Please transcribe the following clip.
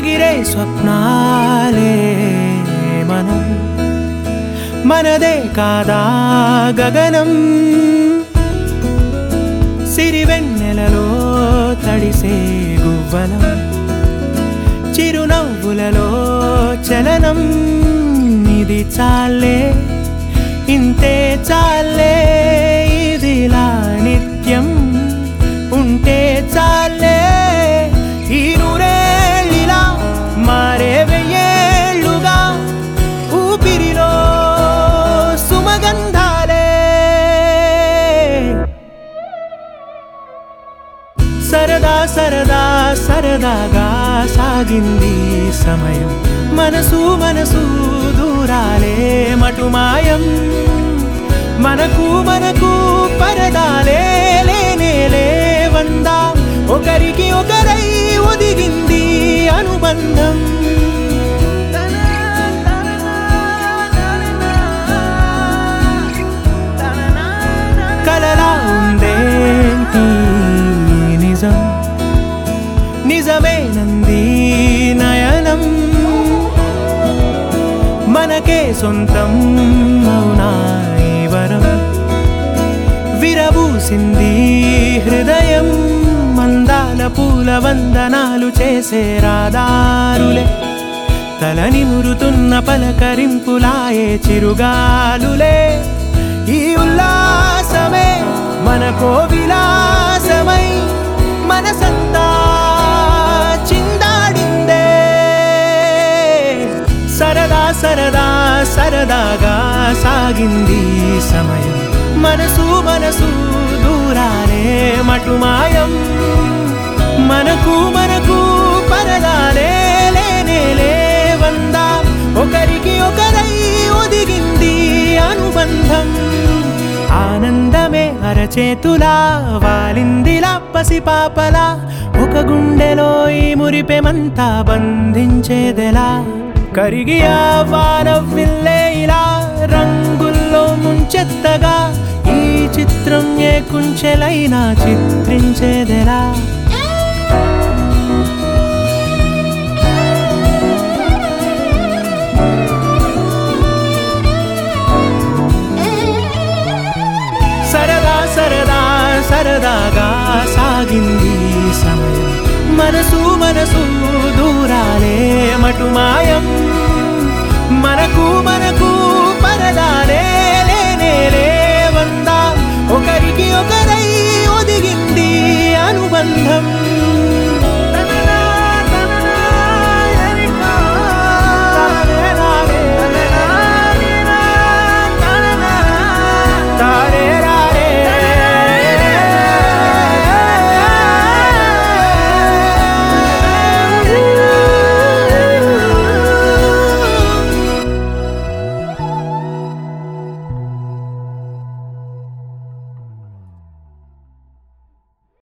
ఎగిరే స్వప్నాలే మనం మనదే కాదా గగనం సిరివెన్నెలలో తడిసే గువ్వలం చిరునవ్వులలో చలనం ఇది చాలే ఇంతే చాలే ఇదిలా నిత్యం ఉంటే చాలే ఈ నూరేళ్ళిలా మారే వెయ్యేళ్ళుగా ఊపిరిలో సుమగంధాలే సరదా సరదా సరదాగా సాగింది సమయం మనసు మనసు దూరాలే మటుమాయం మనకు మనకు పరదాలే లేనే లేవందా ఒకరికి ఒకరై ఒదిగింది అనుబంధం కలలా ఉందేంటి నిజం నిజమేనంది నయనం మనకే సొంతం అవునా ఈ వరం విరబూసింది హృదయం మందాల పూల వందనాలు చేసే రాదారులే తలని మురుతున్న పలకరింపులాయే చిరుగాలులే ఈ ఉల్లాసమే మనకో విలాసమై మనసంతా చిందాడిందే సరదా సరదా సరదాగా సాగింది సమయం మనసు మనసు దూరాలే మటుమాయం మనకు మనకు పరదాలే లేనే లేవందా ఒకరికి ఒకరై ఒదిగింది అనుబంధం ఆనందమే అరచేతులా వాలిందిలా పసిపాపలా ఒక గుండెలో ఈ మురిపెమంతా బంధించేదెలా కరిగి ఆ వానవిల్లే ఇలా రంగుల్లో ముంచెత్తగా ఈ చిత్రం ఏ కుంచెలైనా చిత్రించేదెలా సరదా సరదా సరదాగా సాగింది సమయం మనసు మనసు దూరాలే మటుమాయం మనకు మనకు పరదాలే లేనే లేవందా ఒకరికి ఒక